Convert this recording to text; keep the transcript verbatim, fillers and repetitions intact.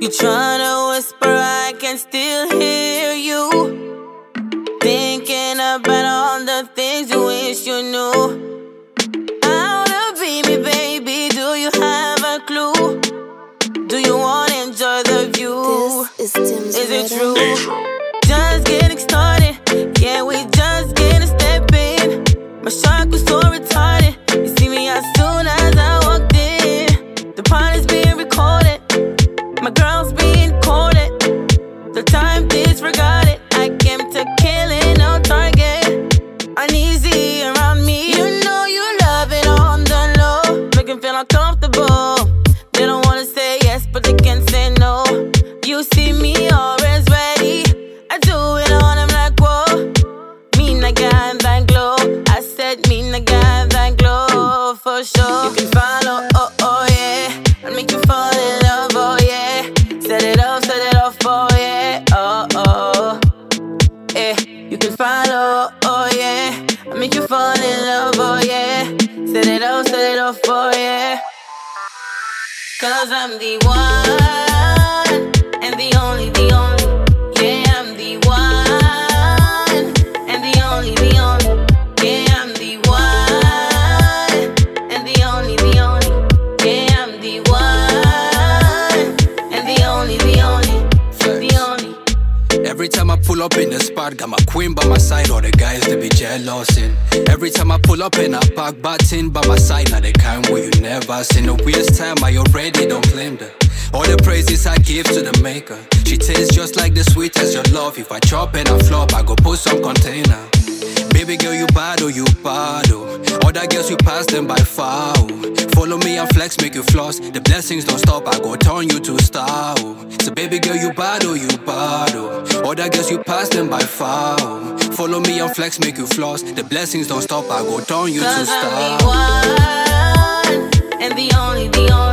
You tryna whisper, I can still hear you. Thinking about all the things you wish you knew. How to be me, baby, do you have a clue? Do you wanna enjoy the view? This is Tim's Is it Rhythm. true? Just getting started, yeah, we just getting step in. My shark was so retarded. You see me as soon as I walked in. The party's being recorded, my girl's being courted. The time disregarded, I came to kill it, no target. Uneasy around me, you know you love it on the low. Make them feel uncomfortable. They don't wanna say yes, but they can't say no. You see me always ready, I do it on them like whoa. Me na got that glow, I said me na got that glow for sure. You can follow, oh oh yeah, I'll make you fall in love, oh yeah. Set it off, set it off, oh yeah, oh oh. Eh, you can follow, oh yeah, I'll make you fall in love, oh yeah. Set it off, set it off, oh yeah. Cause I'm the one, and the only, the only. Yeah, I'm the one, and the only, the only. Yeah, I'm the one, and the only, the only. Yeah, I'm the one, and the only, the only. The only. Every time I pull up in the spot, got my queen by my side, all the guys they be jealous in. Every time I pull up in a park, batting by my side, now the kind where you never seen. The weirdest time I already don't claim that. All the praises I give to the maker. She tastes just like the sweetest your love. If I chop and I flop, I go put some container. Baby girl, you bad, oh, you bad, oh. Other girls, you pass them by far, oh. Follow me and flex, make you floss. The blessings don't stop, I go turn you to star, oh. So baby girl, you bad, oh, you bad, oh. Other girls, you pass them by far, oh. Follow me and flex, make you floss. The blessings don't stop, I go turn you to Cause star. I'm the one, and the only, the only.